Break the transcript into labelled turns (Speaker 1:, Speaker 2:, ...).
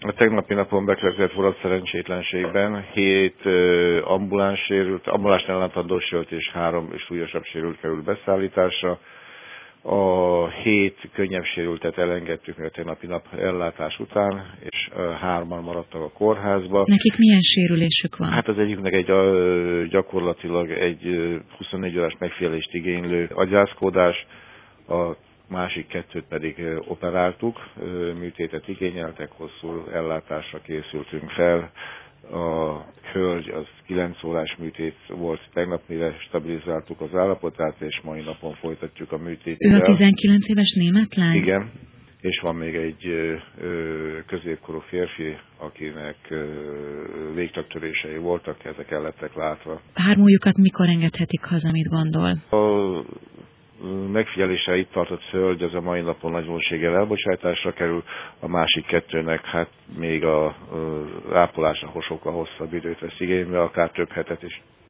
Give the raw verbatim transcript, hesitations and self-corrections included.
Speaker 1: A tegnapi napon bekövetkezett forrad szerencsétlenségben hét uh, ambuláns sérült, ambuláns ellentandó sérült és három súlyosabb sérült került beszállításra. A hét könnyebb sérültet elengedtük a tegnapi nap ellátás után, és uh, hárman maradtak a kórházba.
Speaker 2: Nekik milyen sérülésük van?
Speaker 1: Hát az egyiknek egy uh, gyakorlatilag egy uh, huszonnégy órás megfigyelést igénylő agyászkódás, a másik kettőt pedig operáltuk, műtétet igényeltek, hosszú ellátásra készültünk fel. A hölgy az kilenc órás műtét volt tegnap, mire stabilizáltuk az állapotát, és mai napon folytatjuk a műtétet.
Speaker 2: Ő a tizenkilenc éves német lány?
Speaker 1: Igen, és van még egy középkorú férfi, akinek végtagtörései voltak, ezek el lettek látva.
Speaker 2: Hármójukat mikor engedhetik haza, mit gondol?
Speaker 1: A megfigyelésre itt tartott hölgy az a mai napon nagy valószínűséggel elbocsátásra kerül, a másik kettőnek hát még a ápolásra sokkal hosszabb időt vesz igénybe, akár több hetet is.